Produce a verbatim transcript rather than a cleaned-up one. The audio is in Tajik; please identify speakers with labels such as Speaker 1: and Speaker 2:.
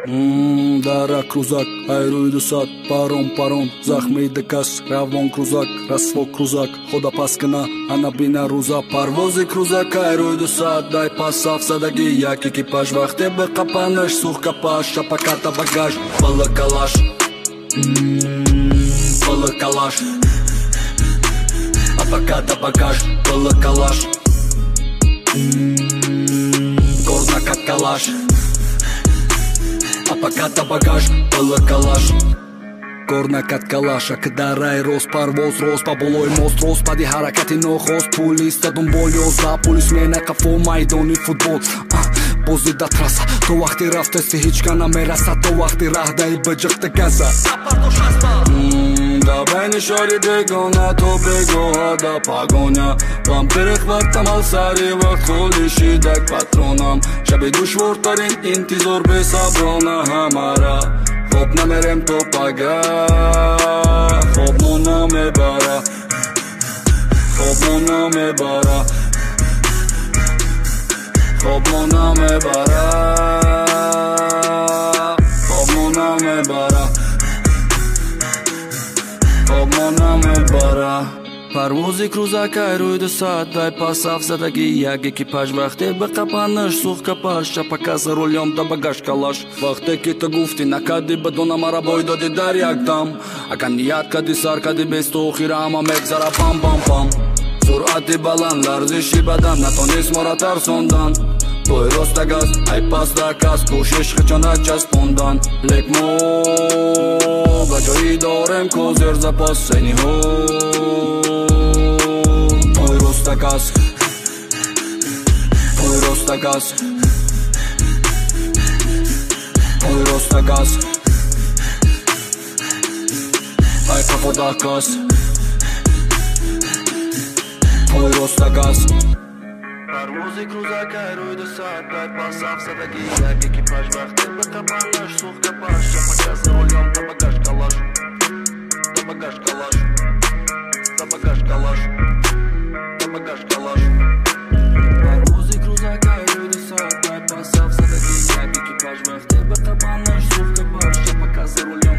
Speaker 1: Дара крузак, айруйду сад, паром, паром, захмейды кас, равон крузак, расвок крузак, хода паскана, ана бина руза, парвози крузак, айруйду сад, дай пасав садаги, як экипаж, вахте бы капанаш, сух капаш, шапаката багаж, бала калаш, бала калаш, апаката багаж, бала калаш, горна кат калаш. Апаката багаж, бала калаш. Горна кат калаша, кдарай роз парвоз, роз па болой мост, роз пади ҳаракати нохост, пулиста дунболи оза, полисмена қафо майдони футбол. Бози да траса, то вақти рафтасти ҳичка намераса, то вақти раҳ даи баҷиқта газа. Да байни шори бегона, то бегоҳа да пагоня, вам перехвартам ал сари вақт холи шидак патронам, шаби душвортарин интизор бесаброна ҳамара, хоб намерем то пага, хоб мо намебара, хоб мо намебара, хоб мо намебара, хоб мо намебара, хоб мо намебара. Парвози крузак, айруйду сад, дай пасав задаги, як экипаж, вахте ба қапанаш, сух капаш, чапака за рулем да багаж калаш. Вахте ки то гуфти, накади ба дона мара бой доди дар як дам, ака ният кади сар кади без то охира ама мегзара пам пам пам. Суръати баланд, ларзиши бадан, натонист мора тарсондан, той роста газ, ай паста кас, кӯшиш хичона часпондан, лек мо ба ҷои дорем козир запас сениҳо. Той роста газ, той роста газ, той роста газ, ай қафода кас, той роста газ. Парвози крузак, айруйду сад, дай пасав садаги, як экипаж, вахте ба қапанаш, сух капаш, чапака за рулем да багаж калаш, да багаж калаш, да багаж калаш, да багаж калаш. Парвози крузак, айруйду сад, дай пасав садаги, як экипаж, вахте ба қапанаш, сух капаш, чапака за рулем